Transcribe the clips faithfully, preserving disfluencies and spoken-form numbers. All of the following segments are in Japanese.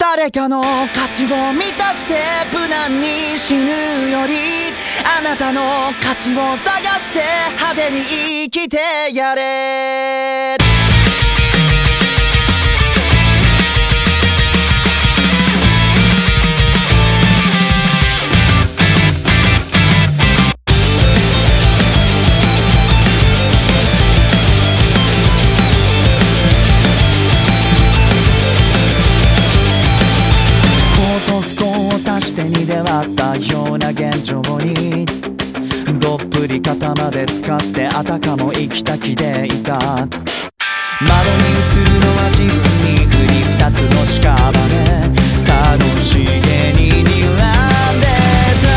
誰かの価値を満たして無難に死ぬより、あなたの価値を探して派手に生きてやれ。に出会ったような現状にどっぷり肩まで使ってあたかも生きた気でいた。窓に映るのは自分に売り二つの屍、楽しげに睨んでた。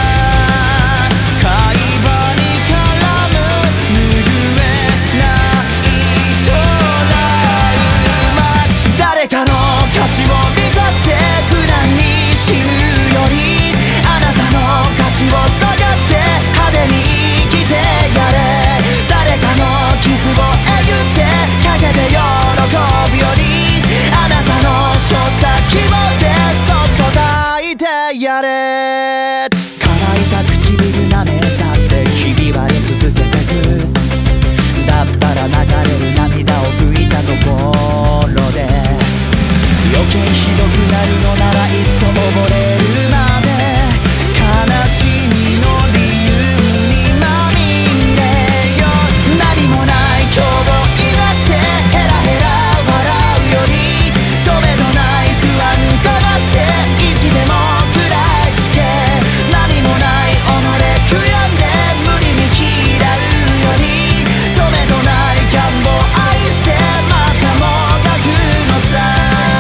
海馬に絡む拭えないトラウマ、誰かの価値を満たして無難に死ぬより、あなたの価値を探して派手に生きてやれ。誰かの傷をえぐってかけて喜ぶより、あなたの背負った希望でそっと抱いてやれ。乾いた唇舐めたってひび割れ続けてく。だったら流れる涙を拭いたところで、余計ひどくなるのならいっそ溺れるまで、悲しみの理由にまみれよ。何もない今日をいなしてヘラヘラ笑うより、とめどない不安かまして意地でも食らいつけ。何もない己悔やんで無理に嫌うより、とめどない願望愛してまたもがくのさ。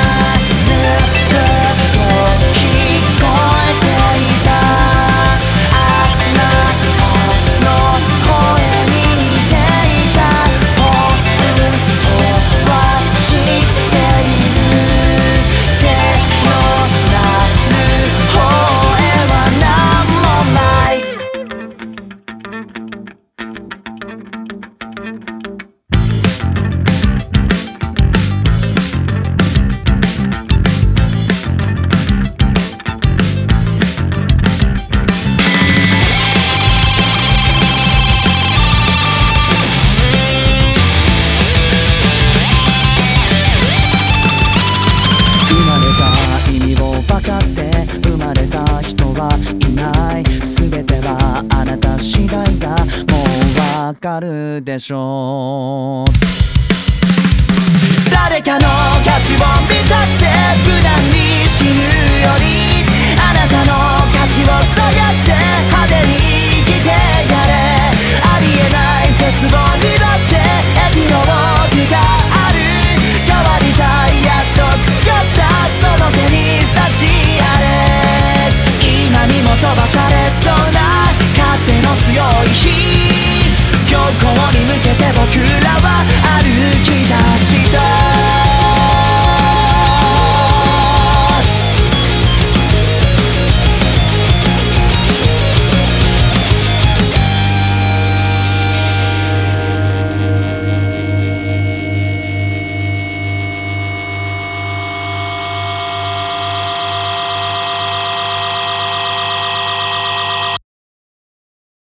わかるでしょう。誰かの価値を満たして